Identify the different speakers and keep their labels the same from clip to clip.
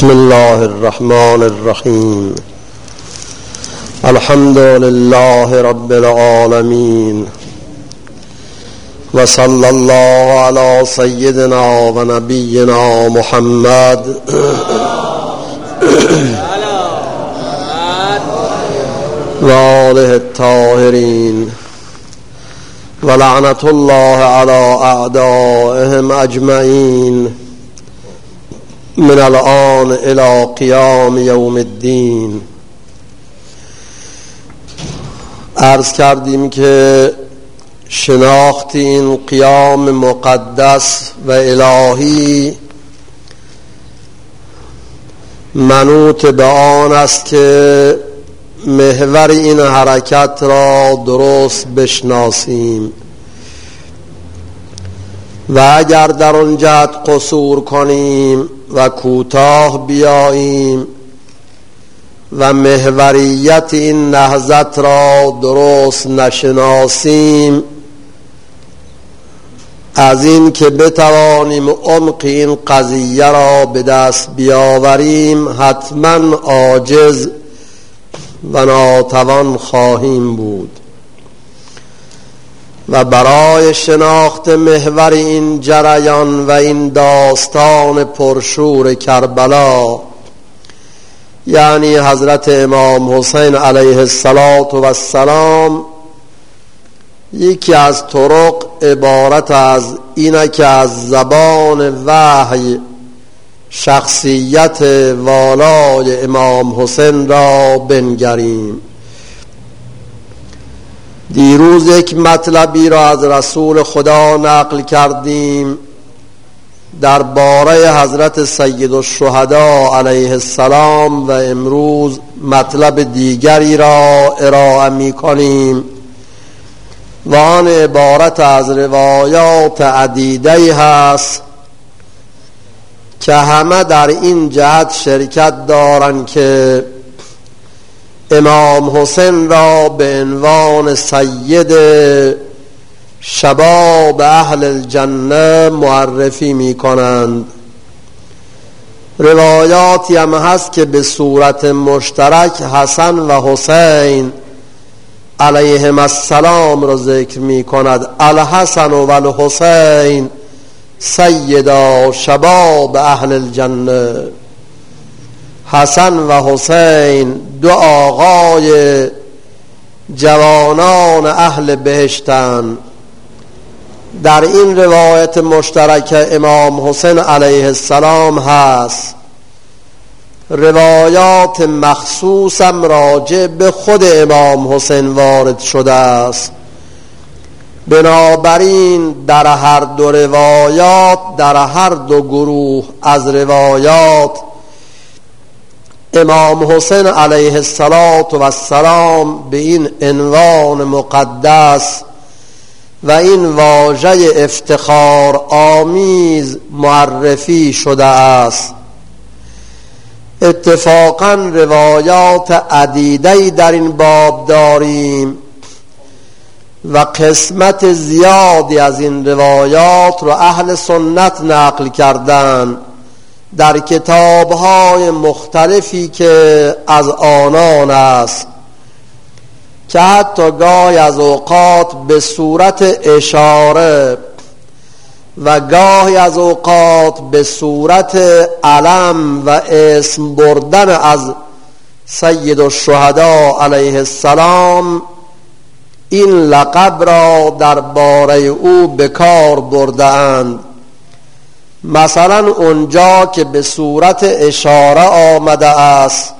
Speaker 1: بسم الله الرحمن الرحیم. الحمد لله رب العالمین و صلی الله علی سیدنا و نبینا محمد و آله الطاهرین و لعنت الله علی اعدائهم اجمعین من الآن الى قیام یوم الدین. عرض کردیم که شناخت این قیام مقدس و الهی منوط به آن است که محور این حرکت را درست بشناسیم و اگر در آن جهت قصور کنیم و کوتاه بیاییم و محوریت این نهضت را درست نشناسیم، از این که بتوانیم عمق این قضیه را به دست بیاوریم حتما عاجز و ناتوان خواهیم بود. و برای شناخت محور این جریان و این داستان پرشور کربلا، یعنی حضرت امام حسین علیه السلام، یکی از طرق عبارت از اینه که از زبان وحی شخصیت والای امام حسین را بنگریم. دیروز یک مطلبی را از رسول خدا نقل کردیم درباره حضرت سید الشهدا علیه السلام و امروز مطلب دیگری را ارائه می کنیم و آن عبارت از روایات عدیده هست که همه در این جهت شرکت دارند که امام حسین را به عنوان سید شباب اهل الجنه معرفی می کنند. روایاتی هم هست که به صورت مشترک حسن و حسین علیهم السلام را ذکر می کند. الحسن و الحسین سیدا شباب اهل الجنه. حسن و حسین دو آقای جوانان اهل بهشتند. در این روایت مشترک امام حسین علیه السلام هست. روایات مخصوصم راجع به خود امام حسین وارد شده است. بنابراین در هر دو روایات، در هر دو گروه از روایات، امام حسین علیه السلام به این عنوان مقدس و این واژه افتخار آمیز معرفی شده است. اتفاقا روایات عدیده‌ای در این باب داریم و قسمت زیادی از این روایات را اهل سنت نقل کردند در کتاب‌های مختلفی که از آنان است، که حتی گاهی از اوقات به صورت اشاره و گاهی از اوقات به صورت علم و اسم بردن از سید الشهدا علیه السلام این لقب را درباره او به کار برده‌اند. مثلا اونجا که به صورت اشاره آمده است،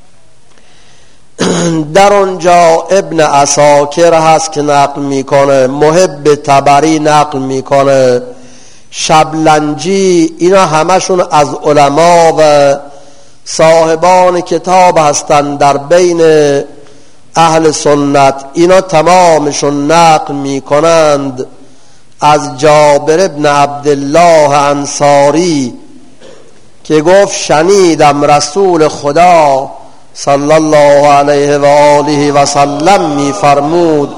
Speaker 1: در اونجا ابن عساکر هست که نقل میکنه، محب طبری نقل میکنه، شبلنجی، اینا همشون از علما و صاحبان کتاب هستند در بین اهل سنت. اینا تمامشون نقل میکنند از جابر ابن عبدالله انصاری که گفت شنیدم رسول خدا صلی الله علیه و آله و سلم می فرمود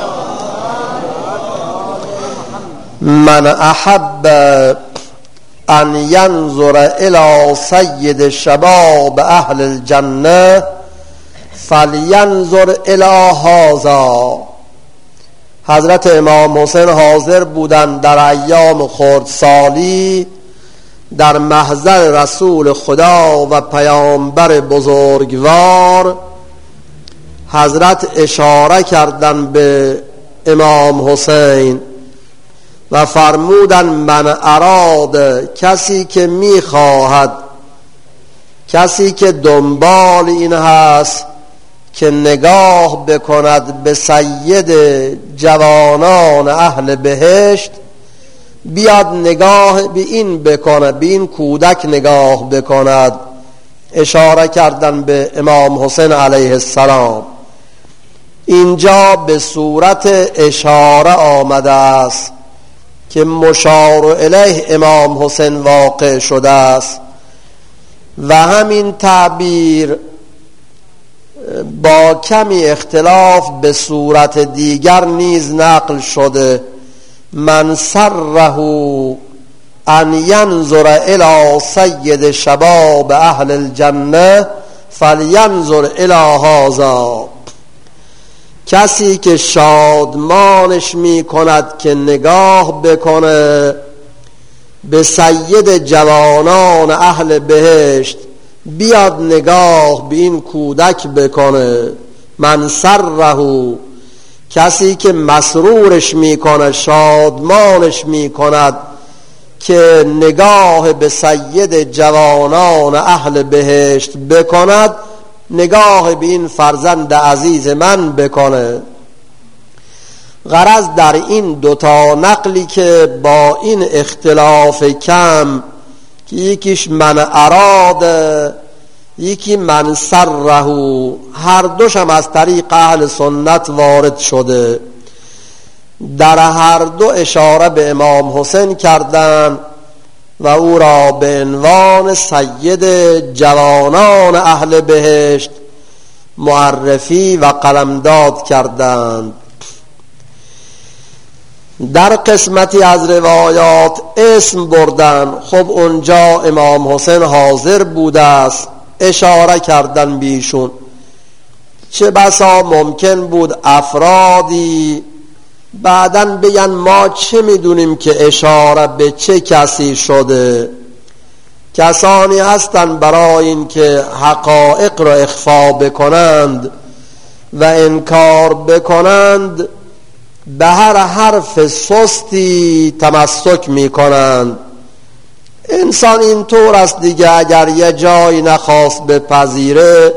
Speaker 1: من احب ان ینظر الی سید شباب اهل الجنه فلینظر الی هذا. حضرت امام حسین حاضر بودند در ایام خردسالی در محضر رسول خدا و پیامبر بزرگوار. حضرت اشاره کردند به امام حسین و فرمودند من اراد، کسی که میخواهد، کسی که دنبال این هست که نگاه بکند به سید جوانان اهل بهشت، بیاد نگاه به این بکند، به این کودک نگاه بکند. اشاره کردن به امام حسین علیه السلام. اینجا به صورت اشاره آمده است که مشار الیه امام حسین واقع شده است و همین تعبیر با کمی اختلاف به صورت دیگر نیز نقل شده. من سره ان ینظر الی سید شباب اهل الجنه فلینظر الی هذا. کسی که شادمانش می کند که نگاه بکنه به سید جوانان اهل بهشت، بیاد نگاه به این کودک بکنه. من سره، کسی که مسرورش می کند، شادمانش می کند که نگاه به سید جوانان اهل بهشت بکند، نگاه به این فرزند عزیز من بکنه. غرض در این دوتا نقلی که با این اختلاف کم که یکیش من اراد، یکی من سره، هر دوش هم از طریق اهل سنت وارد شده، در هر دو اشاره به امام حسین کردند و او را به عنوان سید جوانان اهل بهشت معرفی و قلمداد کردند. در قسمتی از روایات اسم بردن، خب اونجا امام حسین حاضر بوده است، اشاره کردن بیشون. چه بسا ممکن بود افرادی بعدن بگن ما چه میدونیم که اشاره به چه کسی شده. کسانی هستن برای این که حقایق را اخفا بکنند و انکار بکنند به هر حرف سستی تمسک میکنند. انسان این طور است دیگه، اگر یه جایی نخواست بپذیره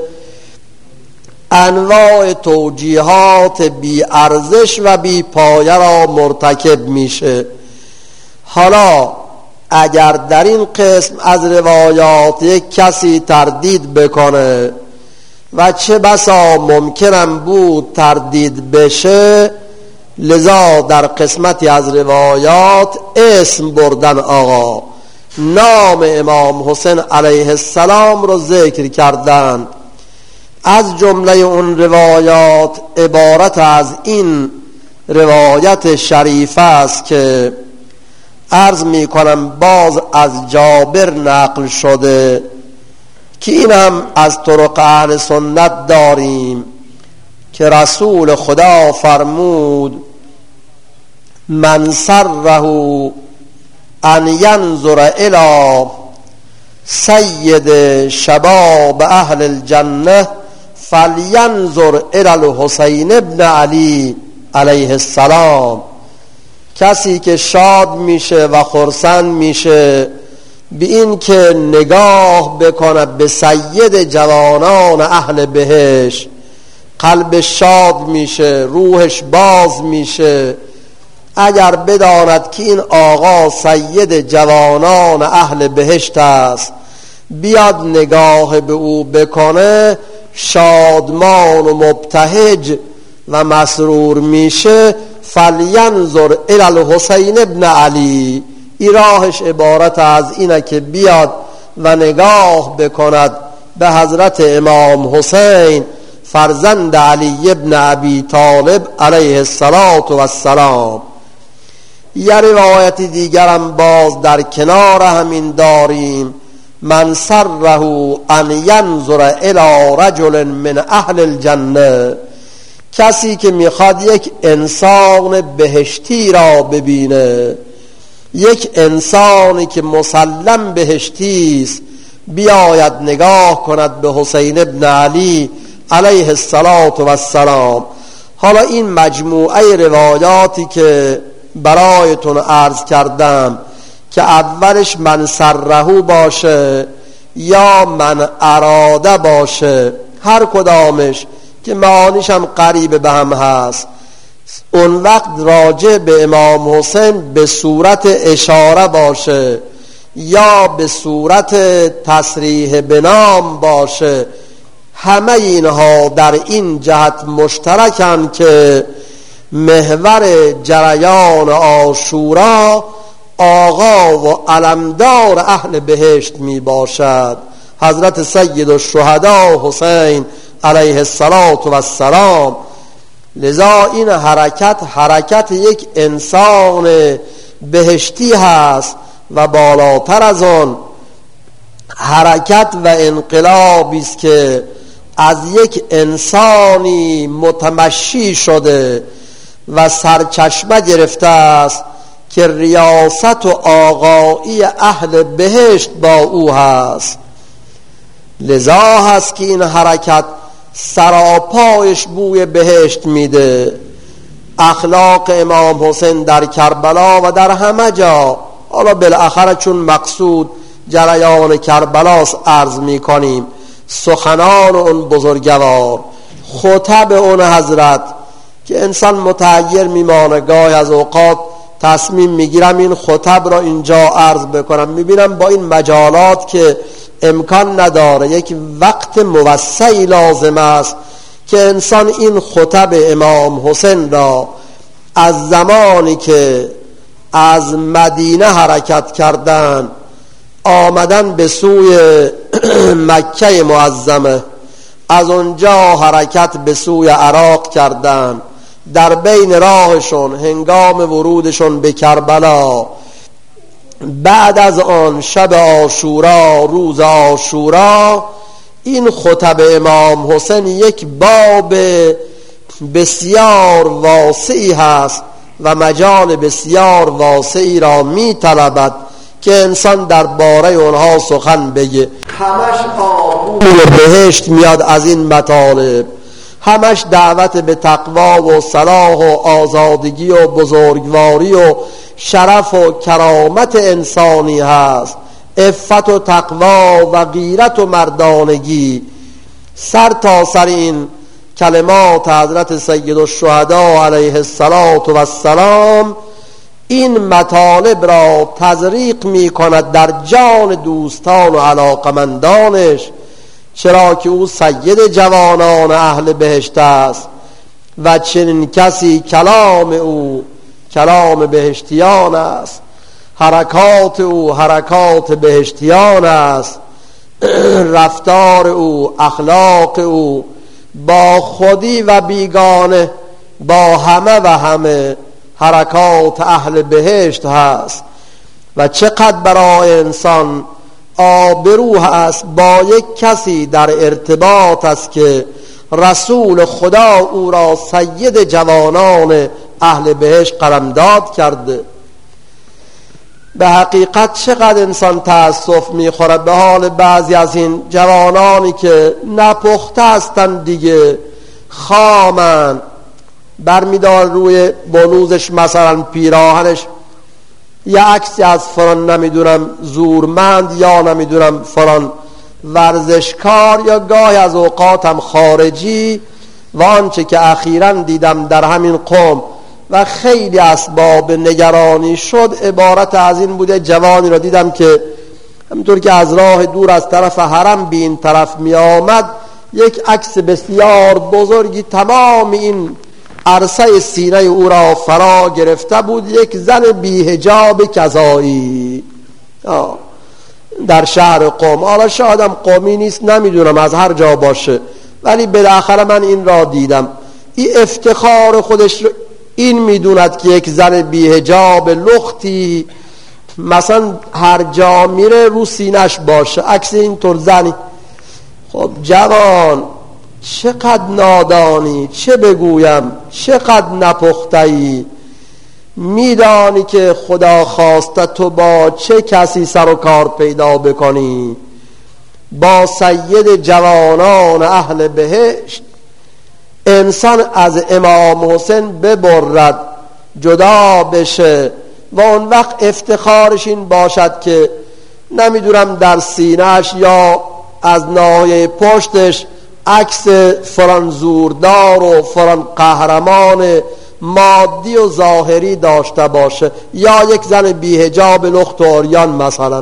Speaker 1: انواع توجیهات بی ارزش و بی پایه را مرتکب میشه. حالا اگر در این قسم از روایات یک کسی تردید بکنه و چه بسا ممکنم بود تردید بشه، لذا در قسمتی از روایات اسم بردن، آقا نام امام حسین علیه السلام رو ذکر کردن. از جمله اون روایات عبارت از این روایت شریف است که عرض می کنم باز از جابر نقل شده که اینم از طرق اهل سنت داریم که رسول خدا فرمود من سره ان ینظر الی سید شباب اهل الجنه فلینظر الی الحسین ابن علی علیه السلام. کسی که شاد میشه و خرسند میشه به این که نگاه بکنه به سید جوانان اهل بهشت، قلبش شاد میشه، روحش باز میشه. اگر بداند که این آقا سید جوانان اهل بهشت است، بیاد نگاه به او بکنه، شادمان و مبتهج و مسرور میشه. فلینظر الی الحسین ابن علی، این راهش عبارت از اینه که بیاد و نگاه بکند به حضرت امام حسین فرزند علی ابن ابی طالب علیه السلام. یه روایت دیگرم باز در کنار همین داریم: من سره ان ینظر الی رجل من اهل الجنه، کسی که میخواد یک انسان بهشتی را ببینه، یک انسانی که مسلم بهشتی است، بیاید نگاه کند به حسین ابن علی علیه السلام. حالا این مجموعه روایاتی که برایتون عرض کردم که اولش من سره باشه یا من اراده باشه، هر کدامش که معانیش هم قریب به هم هست، اون وقت راجع به امام حسین به صورت اشاره باشه یا به صورت تصریح به نام باشه، همه اینها در این جهت مشترکن که محور جریان عاشورا آقا و علمدار اهل بهشت می باشد، حضرت سید الشهدا حسین علیه السلام. لذا این حرکت یک انسان بهشتی هست و بالاتر از آن حرکت و انقلابی است که از یک انسانی متمشی شده و سرچشمه گرفته است که ریاست و آقایی اهل بهشت با او هست. لذا هست که این حرکت سراپایش بوی بهشت میده. اخلاق امام حسین در کربلا و در همه جا، حالا بالاخره چون مقصود جریان کربلاس عرض میکنیم، سخنان اون بزرگوار، خطب اون حضرت که انسان متحیر میمانه، گاهی از اوقات تصمیم میگیرم این خطب را اینجا عرض بکنم، میبینم با این مجالات که امکان نداره، یک وقت موسعی لازم است که انسان این خطب امام حسین را از زمانی که از مدینه حرکت کردن آمدن به سوی مکه معظمه، از اونجا حرکت به سوی عراق کردن، در بین راهشون هنگام ورودشون به کربلا، بعد از آن شب عاشورا، روز عاشورا، این خطب امام حسین یک باب بسیار واسعی هست و مجال بسیار واسعی را می طلبد که انسان درباره اونها سخن بگه. همش آبون بهشت میاد از این مطالب، همش دعوت به تقوا و صلاح و آزادگی و بزرگواری و شرف و کرامت انسانی هست، عفت و تقوا و غیرت و مردانگی. سر تا سر این کلمات حضرت سید الشهدا علیه السلام این مطالب را تزریق می کند در جان دوستان و علاقمندانش، چرا که او سید جوانان اهل بهشت است و چنین کسی کلام او کلام بهشتیان است، حرکات او حرکات بهشتیان است، رفتار او اخلاق او با خودی و بیگانه با همه و همه حرکات اهل بهشت هست. و چقدر برای انسان آبرو هست با یک کسی در ارتباط است که رسول خدا او را سید جوانان اهل بهشت قلمداد کرده. به حقیقت چقدر انسان تأسف میخوره به حال بعضی از این جوانانی که نپخته هستن دیگه، خامن، برمیدار روی بلوزش مثلا پیراهنش یه عکسی از فران نمیدونم زورمند یا نمیدونم فران ورزشکار یا گاهی از اوقاتم خارجی. و آنچه که اخیراً دیدم در همین قوم و خیلی اسباب نگرانی شد عبارت از این بوده، جوانی را دیدم که همینطور که از راه دور از طرف حرم به این طرف می آمد، یک عکس بسیار بزرگی تمام این عرصه سینه او را فرا گرفته بود، یک زن بی‌حجاب کذایی در شهر قم. حالا شایدم قومی نیست، نمیدونم، از هر جا باشه، ولی بالاخره من این را دیدم. این افتخار خودش رو این میدوند که یک زن بی‌حجاب لختی مثلا هر جا میره رو سینش باشه، عکس اینطور زنی. خب جوان چقدر نادانی، چه بگویم، چقدر نپخته‌ای. میدانی که خدا خواسته تو با چه کسی سر و کار پیدا بکنی؟ با سید جوانان اهل بهشت. انسان از امام حسین ببرد، جدا بشه و اون وقت افتخارش این باشد که نمیدونم در سینه‌اش یا از ناحیه پشتش عکس فلان زوردار و فلان قهرمان مادی و ظاهری داشته باشه، یا یک زن بی‌حجاب لخت و عریان مثلا.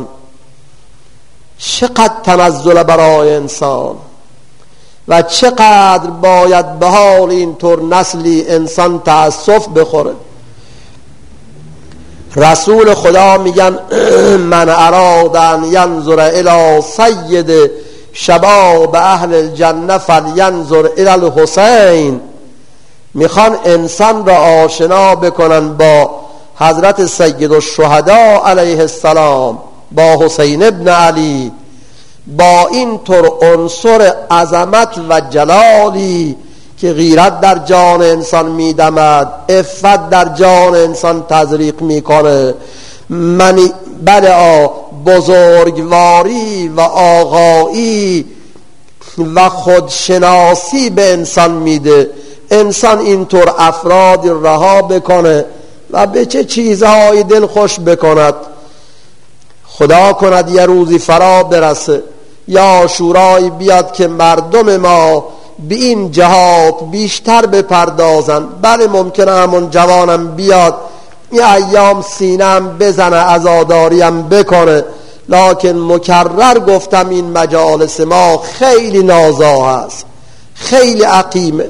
Speaker 1: چقدر تنزل برای انسان و چقدر باید به حال اینطور نسلی انسان تأسف بخوره. رسول خدا میگن من اراد ان ینظر الی سید شباب اهل الجنه فلینظر الی الحسین. میخوان انسان را آشنا بکنن با حضرت سید الشهدا علیه السلام، با حسین ابن علی، با این طور عنصر عظمت و جلالی که غیرت در جان انسان میدمد، عفت در جان انسان تزریق میکنه، بله بزرگواری و آقایی و خودشناسی به انسان میده. انسان اینطور افراد رها بکنه و به چه چیزهایی دل خوش بکند. خدا کند یه روزی فرا برسه یا شورایی بیاد که مردم ما به این جهات بیشتر بپردازند. بله ممکنه همون جوانم بیاد یه ایام سینم بزنه، عزاداریم بکنه، لکن مکرر گفتم این مجالس ما خیلی نازا هست، خیلی عقیمه.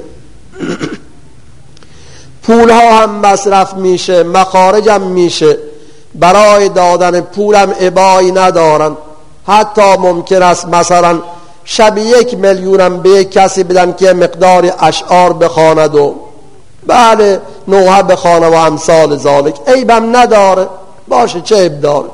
Speaker 1: پولها هم مصرف میشه، مخارجم میشه، برای دادن پولم ابایی ندارن. حتی ممکن است مثلا شب 1 میلیونم به یک کسی بدن که مقدار اشعار بخواند و بله نوحه بخوانه و امثال ذالک، عیبم نداره، باشه چه عیب داره.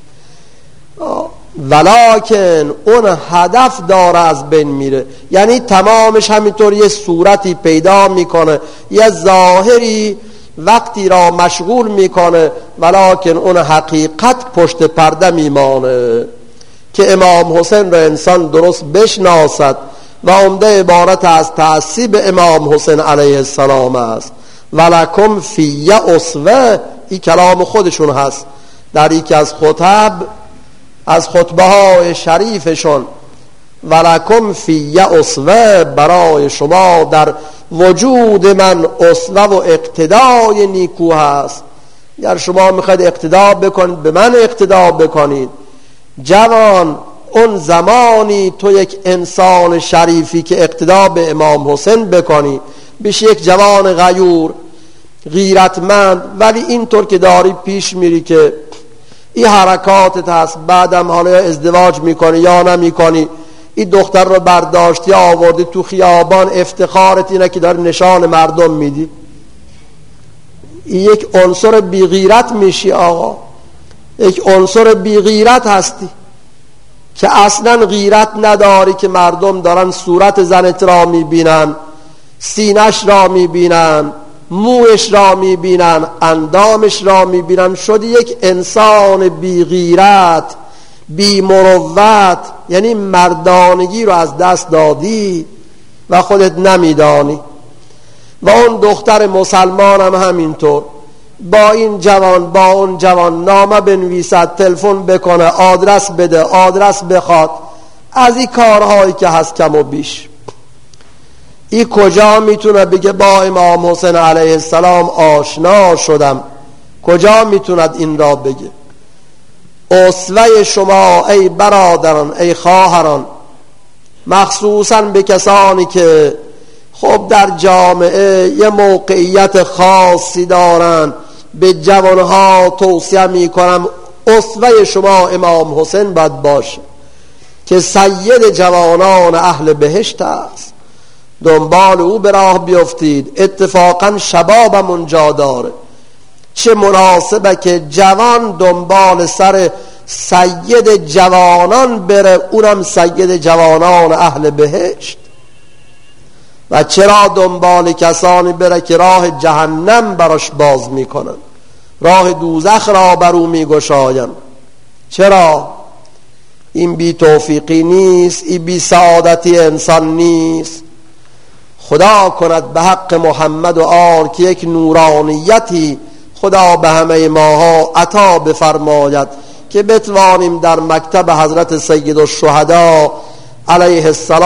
Speaker 1: ولکن اون هدف داره از بین میره، یعنی تمامش همینطور یه صورتی پیدا میکنه، یه ظاهری وقتی را مشغول میکنه، ولکن اون حقیقت پشت پرده میمانه. که امام حسین را انسان درست بشناسد و عمده عبارت از تعصیب امام حسین علیه السلام است. ولکم فی اسوه، این کلام خودشون هست در یکی از خطبه های شریفشون. ولکم فی اسوه، برای شما در وجود من اسوه و اقتدای نیکو هست. اگر شما میخواید اقتدا بکنید به من اقتدا بکنید. جوان اون زمانی تو یک انسان شریفی که اقتدا به امام حسین بکنی، بشی یک جوان غیور غیرتمند، ولی اینطور که داری پیش میری که این حرکاتت هست، بعدم حالا ازدواج میکنی یا نمیکنی، این دختر رو برداشتی آوردی تو خیابان، افتخارت اینه که داری نشان مردم میدی، این یک عنصر بی غیرت میشی آقا، یک عنصر بی غیرت هستی که اصلا غیرت نداری که مردم دارن صورت زنت را میبینن، سینش را میبینن، موش را میبینن، اندامش را میبینن. شدی یک انسان بی غیرت، بی مروت، یعنی مردانگی رو از دست دادی و خودت نمیدانی. و اون دختر مسلمان هم همینطور، با این جوان با اون جوان نامه بنویسد، تلفن بکنه، آدرس بده، آدرس بخواد، از این کارهایی که هست کم و بیش. این کجا میتونه بگه با امام حسین علیه السلام آشنا شدم؟ کجا میتوند این را بگه؟ اسوه شما ای برادران، ای خواهران، مخصوصا به کسانی که خب در جامعه یه موقعیت خاصی دارن، به جوانها توصیه میکنم اسوه شما امام حسین باید باشه که سید جوانان اهل بهشت است. دنبال او به راه بیفتید. اتفاقا شبابمون جا داره. چه مناسبه که جوان دنبال سر سید جوانان بره، اونم سید جوانان اهل بهشت. و چرا دنبال کسانی بره که راه جهنم براش باز میکنن، راه دوزخ را برو میگشاین؟ چرا؟ این بی توفیقی نیست، این بی سعادتی انسان نیست. خدا کند به حق محمد و آل که یک نورانیتی خدا به همه ماها عطا بفرماید که بتوانیم در مکتب حضرت سید الشهدا علیه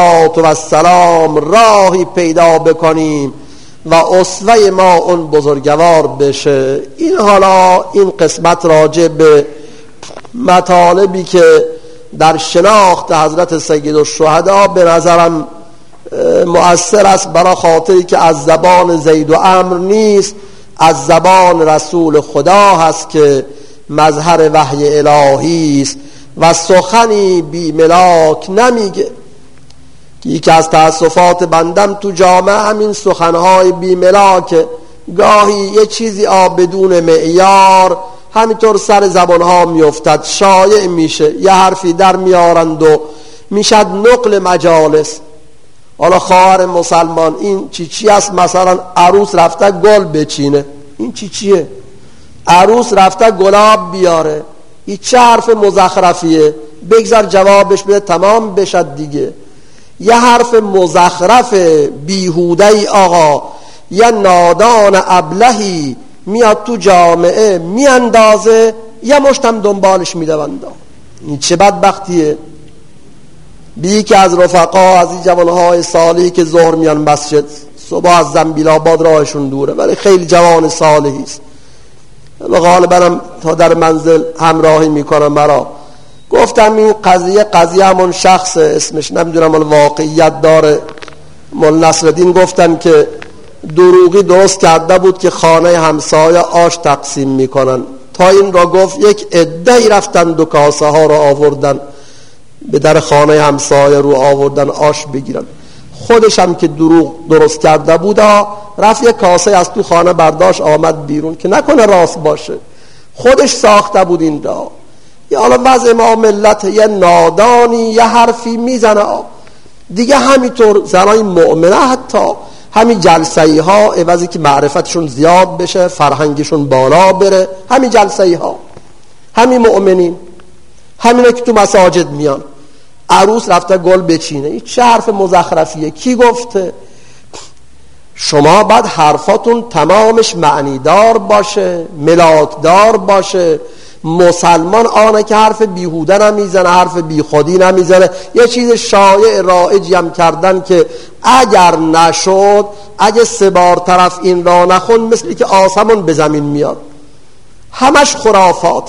Speaker 1: السلام راهی پیدا بکنیم و اسوه ما اون بزرگوار بشه. این حالا این قسمت راجع به مطالبی که در شناخت حضرت سید الشهدا به نظرم مؤثر است، برای خاطری که از زبان زید و عمرو نیست، از زبان رسول خدا هست که مظهر وحی الهی است و سخنی بی ملاک نمیگه. یکی از تأسفات بندم تو جامعه همین سخنهای بی ملاکه. گاهی یه چیزی بدون معیار همینطور سر زبانها میافتد، شایع میشه، یه حرفی در میارند و میشد نقل مجالس. حالا خواهر مسلمان این چی است؟ مثلا عروس رفته گل بچینه، این چیه؟ عروس رفته گلاب بیاره، این چه حرف مزخرفیه؟ بگذار جوابش بده تمام بشد دیگه. یه حرف مزخرف بیهوده ای آقا، یه نادان ابلهی میاد تو جامعه میاندازه، یه مشتم دنبالش میدوند. این چه بدبختیه؟ بی که از رفقا، از این جوانهای صالحی که ظهر میان مسجد، صبح از زنبیل آباد راهشون دوره ولی خیلی جوان صالحی است، غالبا تا در منزل همراهی میکنم. مرا گفتم این قضیه همون شخص، اسمش نمیدونم واقعیت داره، مول نصرالدین گفتن که دروغی درست کرده بود که خانه همسایه آش تقسیم میکنن. تا این را گفت یک عده‌ای رفتن دو کاسه ها را آوردن به در خانه همسایه رو آوردن آش بگیرن. خودش هم که دروغ درست کرده بود رفت یک کاسه از تو خانه برداشت آمد بیرون که نکنه راست باشه، خودش ساخته بود این را. یا حالا وضع ما ملت یه نادانی یه حرفی میزنه دیگه، همینطور زنای مؤمنه حتی همین جلسه‌ای ها عوضی که معرفتشون زیاد بشه، فرهنگشون بالا بره، همین جلسه‌ای ها، همین مؤمنین، همینا که تو مساجد میان عروس رفته گل بچینه، این چه حرف مزخرفیه؟ کی گفته؟ شما بعد حرفاتون تمامش معنیدار باشه، ملاکدار باشه. مسلمان آنه که حرف بیهوده نمیزنه، حرف بیخودی نمیزنه. یه چیز شایع رایجی هم کردن که اگر نشد، اگه 3 بار طرف این را نخون مثلی که آسمون به زمین میاد. همش خرافات.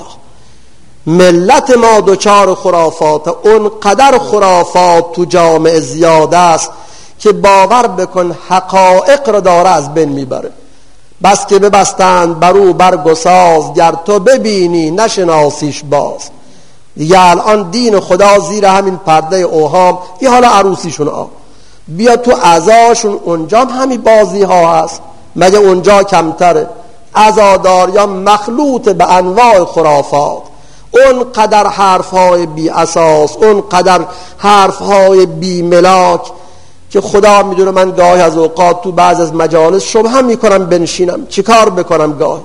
Speaker 1: ملت ما دوچار خرافات، اونقدر خرافات تو جامعه زیاده است که باور بکن حقایق را داره از بین میبره. بس که ببستند برو برگ و ساز، گر تو ببینی نشناسیش باز. دیگه الان دین خدا زیر همین پرده اوهام. یه حالا عروسیشون بیا تو عزاشون، اونجا هم همین بازی ها هست، مگه اونجا کمتره؟ عزاداریان مخلوط به انواع خرافات، اون قدر حرفهای بی اساس، اون قدر حرفهای بی ملاک که خدا میدونه من گاهی از اوقات تو بعض از مجالس شبه میکنم بنشینم، چیکار بکنم؟ گاهی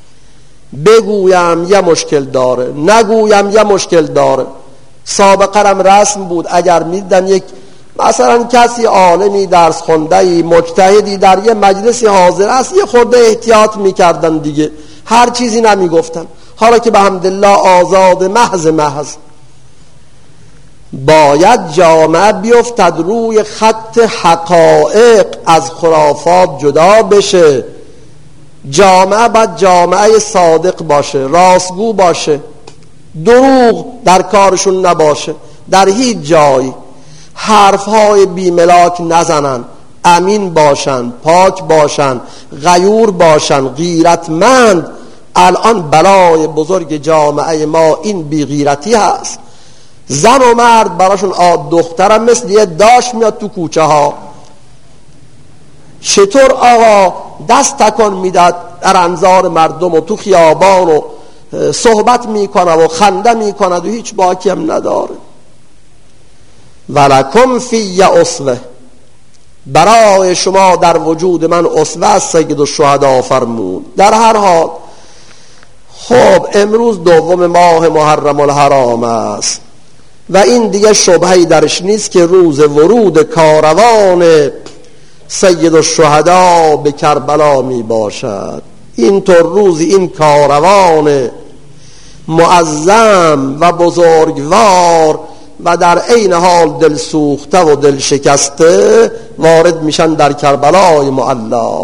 Speaker 1: بگویم یه مشکل داره، نگویم یه مشکل داره. سابقه رسم بود اگر میدن یک مثلا کسی عالمی درس خونده‌ای مجتهدی در یه مجلسی حاضر است، یه خورده احتیاط میکردن دیگه، هر چیزی نمیگفتن. حالا که به حمدالله آزاد محض باید جامعه بیفتد روی خط حقایق، از خرافات جدا بشه. جامعه باید جامعه صادق باشه، راستگو باشه، دروغ در کارشون نباشه، در هیچ جایی حرفهای بیملاک نزنن، امین باشن، پاک باشن، غیور باشن، غیرتمند. الان بلای بزرگ جامعه ما این بیغیرتی هست. زن و مرد براشون دخترم مثل یه داش میاد تو کوچه ها، چطور آقا دست تکان میداد در انظار مردم و تو خیابان و صحبت میکنه و خنده میکنه و هیچ باکی هم نداره. ولکم فی اسوه، برای شما در وجود من اسوه از سید الشهدا فرمود. در هر حال خب امروز 2 ماه محرم الحرام است و این دیگه شبهه‌ای درش نیست که روز ورود کاروان سید الشهدا به کربلا می باشد. اینطور روزی این کاروان معظم و بزرگوار و در عین حال دل سوخته و دل شکسته وارد میشن در کربلای معلا.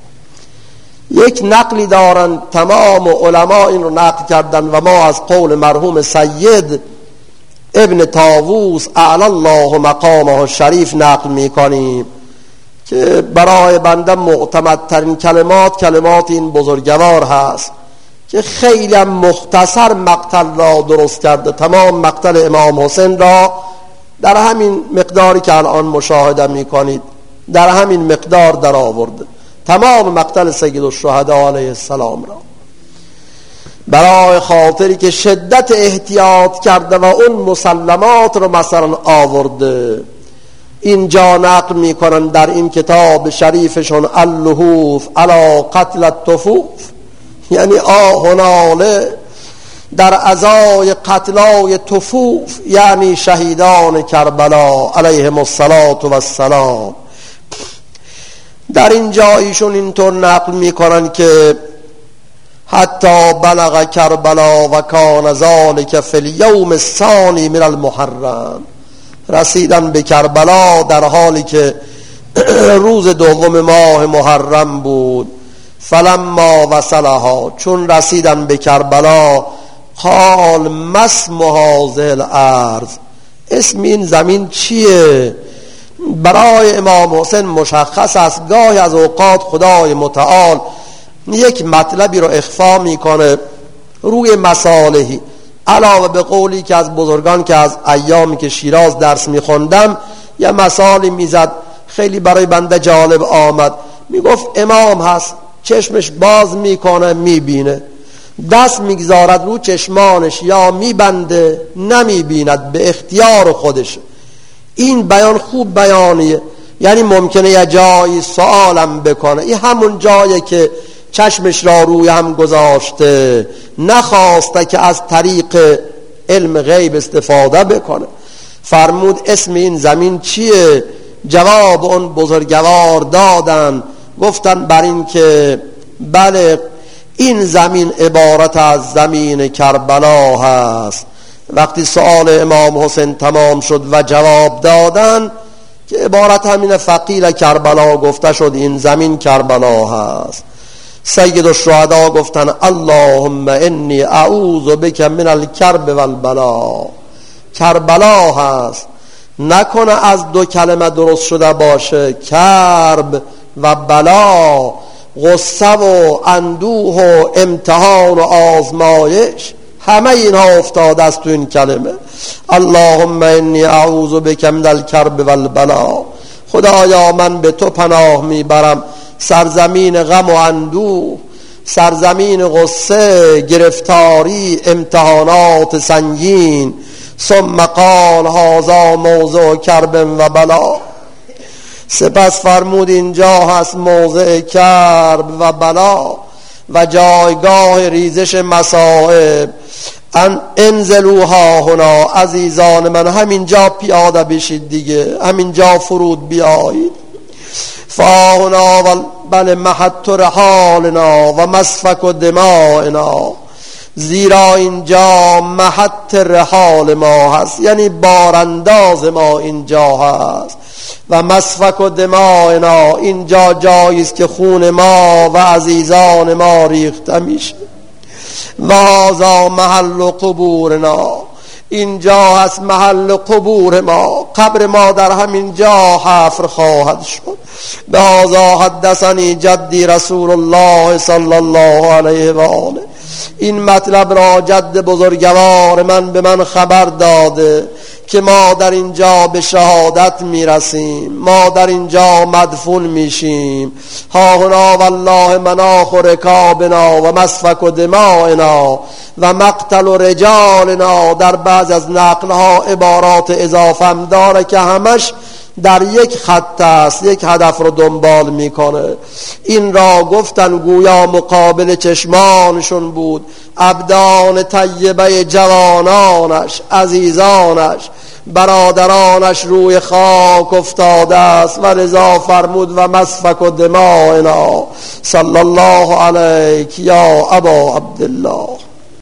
Speaker 1: یک نقلی دارن، تمام علما این رو نقل کردن و ما از قول مرحوم سید ابن طاووس اعلی الله مقامه الشریف نقل میکنیم که برای بنده معتمدترین کلمات این بزرگوار هست که خیلی مختصر مقتل را درست کرده. تمام مقتل امام حسین را در همین مقداری که الان مشاهده میکنید در همین مقدار در آورده، تمام مقتل سید الشهدا علیه السلام را، برای خاطری که شدت احتیاط کرده و اون مسلمات رو مثلا آورده. اینجا نقل میکنن در این کتاب شریفشون اللهوف علی قتل الطفوف، یعنی آه و ناله در ازای قتلای طفوف، یعنی شهیدان کربلا علیهم السلام. در اینجا ایشون اینطور نقل میکنن که حتی بلغ کربلا و کان ذلک فی الیوم الثانی من المحرم، رسیدن به کربلا در حالی که روز 2 ماه محرم بود. فلما وصلها، چون رسیدن به کربلا، قال ما اسم هذه الارض، اسم این زمین چیه؟ برای امام حسین مشخص است، گاهی از اوقات خدای متعال یک مطلبی رو اخفا میکنه روی مصالحی. علاوه به قولی که از بزرگان که از ایامی که شیراز درس میخوندم یه مثالی میزد خیلی برای بنده جالب آمد. میگفت امام هست، چشمش باز میکنه میبینه، دست میگذارد رو چشمانش یا میبنده نمیبیند، به اختیار خودش. این بیان خوب بیانیه، یعنی ممکنه یه جایی سوالم بکنه، این همون جایی که چشمش را روی هم گذاشته، نخواسته که از طریق علم غیب استفاده بکنه. فرمود اسم این زمین چیه؟ جواب اون بزرگوار دادن، گفتن بر این که بله این زمین عبارت از زمین کربلا هست. وقتی سؤال امام حسین تمام شد و جواب دادن که عبارت همین فقیل کربلا گفته شد، این زمین کربلا هست. سید الشهدا گفتن اللهم انی اعوذ بک من الکرب والبلا، کربلا هست، نکنه از 2 کلمه درست شده باشه، کرب و بلا، غصه و اندوه و امتحان و آزمایش، همه اینها افتاده است تو این کلمه. اللهم انی اعوذ بک من الکرب والبلا، خدایا من به تو پناه میبرم سرزمین غم و اندوه، سرزمین غصه، گرفتاری، امتحانات سنگین. ثم قال هذا موضع کرب و بلا، سپس فرمود اینجا هست موضع کرب و بلا و جایگاه ریزش مصائب. انزلوها هنا، عزیزان من همینجا پیاده بشید دیگه، همینجا فرود بیایید. فاهنا بل محط رحالنا و مسفک و دمائنا، زیرا اینجا محط رحال ما هست، یعنی بارانداز ما اینجا هست، و مسفک و دمائنا، اینجا جایی است که خون ما و عزیزان ما ریخته میشه. و هذا محل قبورنا، اینجا هست محل قبور ما، قبر ما در همین جا حفر خواهد شد. به هذا حدثنی جدی رسول الله صلی الله علیه و آله، این مطلب را جد بزرگوار من به من خبر داده که ما در اینجا به شهادت میرسیم، ما در اینجا مدفون میشیم. ها هنا والله مناخ و رکابنا و مسفک و دمائنا و مقتل و رجالنا. در بعض از نقلها عبارات اضافه هم داره که همش در یک خط است، یک هدف رو دنبال میکنه. این را گفتن گویا مقابل چشمانشون بود. ابدان طیبه جوانانش، عزیزانش، برادرانش روی خاک افتاده است و رضا فرمود و مسفک و دمائنا. صلی الله علیک یا ابا عبدالله.